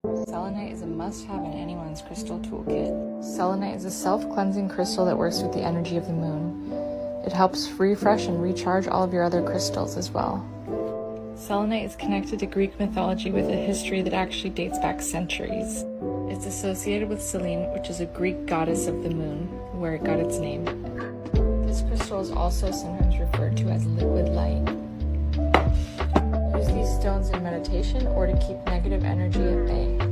Selenite is a must-have in anyone's crystal toolkit. Selenite is a self-cleansing crystal that works with the energy of the moon. It helps refresh and recharge all of your other crystals as well. Selenite is connected to Greek mythology with a history that actually dates back centuries. It's associated with Selene, which is a Greek goddess of the moon, where it got its name. This crystal is also sometimes referred to as liquid light. Use these stones in meditation or to keep negative energy at bay.